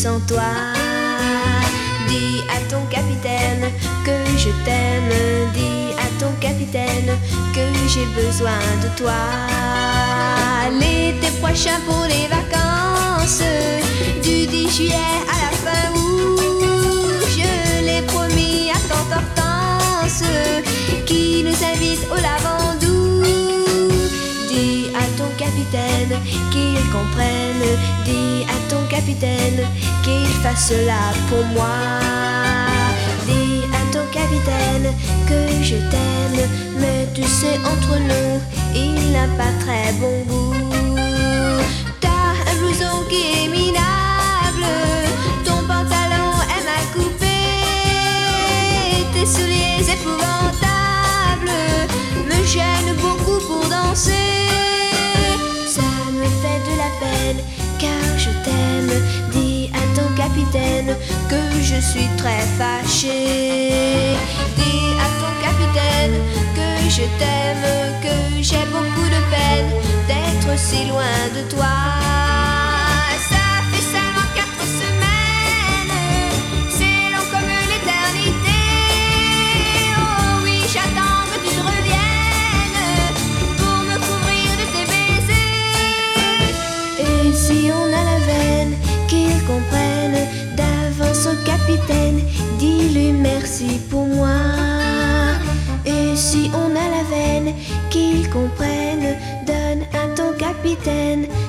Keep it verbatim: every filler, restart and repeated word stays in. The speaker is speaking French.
sans toi. Dis à ton capitaine que je t'aime. Dis à ton capitaine que j'ai besoin de toi. L'été prochain pour les vacances, du dix juillet à la fin août, je l'ai promis à tante Hortense qui nous invite au Lavandou. Dis à ton capitaine qu'il comprenne. Dis à ton capitaine qu'il fasse cela pour moi. Dis à ton capitaine que je t'aime, mais tu sais entre nous il n'a pas très bon goût. T'as un blouson qui est minable, ton pantalon est mal coupé, tes souliers épouvantables me gênent beaucoup pour danser. Ça me fait de la peine car je t'aime. Dis à ton capitaine que je suis très fâchée. Dis à ton capitaine que je t'aime, que j'ai beaucoup de peine d'être si loin de toi. Ça fait seulement quatre semaines, c'est long comme l'éternité. Oh oui, j'attends que tu te reviennes pour me couvrir de tes baisers. Et si on a la veine, qu'il comprenne d'avance au capitaine, dis-lui merci pour moi. Et si on a la veine, qu'il comprenne, donne à ton capitaine